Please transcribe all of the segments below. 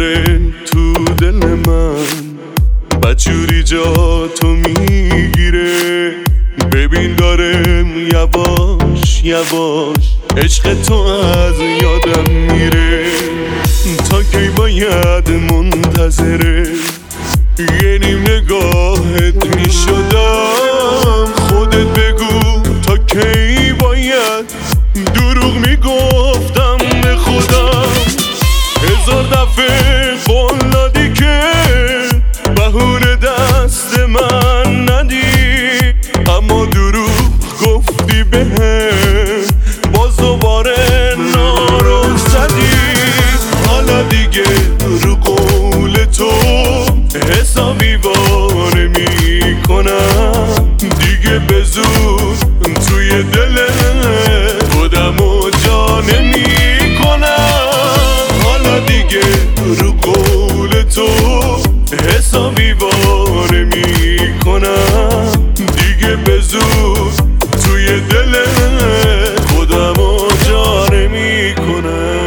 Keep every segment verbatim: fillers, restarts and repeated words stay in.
داره تو دل من، بدجوری جا تو میگیره. ببین دارم یواش یواش عشق تو از یادم میره. تا کی باید منتظره یه نیم نگاهت میشدم؟ خودت بگو تا کی باید دروغ میگفتم به خودم. هزار دفعه قول دادی که بهونه دست من ندی، اما دروغ گفتی بهم باز دوباره نارو زدی. حالا دیگه رو قول تو حسابی وانه میکنم، دیگه به زور توی دل خودم و جا نمیکنم. حالا دیگه رو قول تو حسابی وانه میکنم، دیگه به زور توی دل خودم و جا نمیکنم.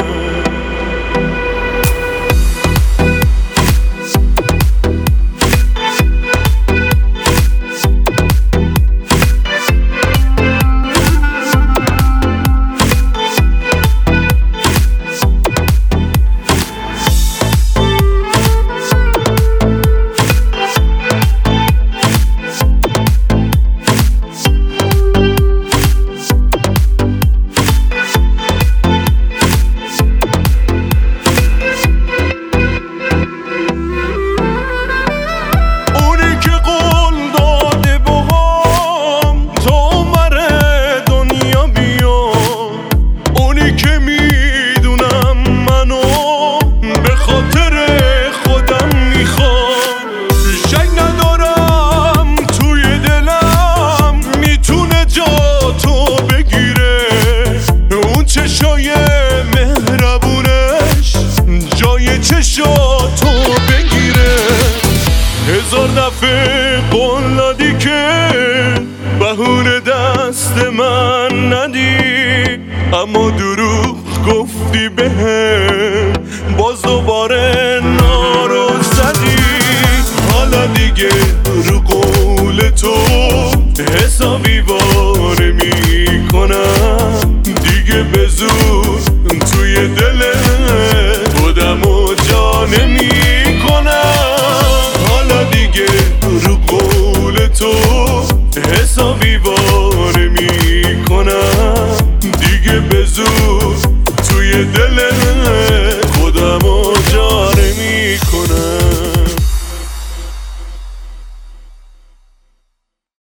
چشاتو بگیره. هزار دفعه قول دادی که بهونه دست من ندی، اما دروغ گفتی بهم باز دوباره نارو زدی. حالا دیگه رو قول تو حسابی وانه میکنم، دیگه به زور توی دل خودم و جا نمیکنم. حالا دیگه رو قول تو حسابی وانه میکنم، دیگه به زور توی دل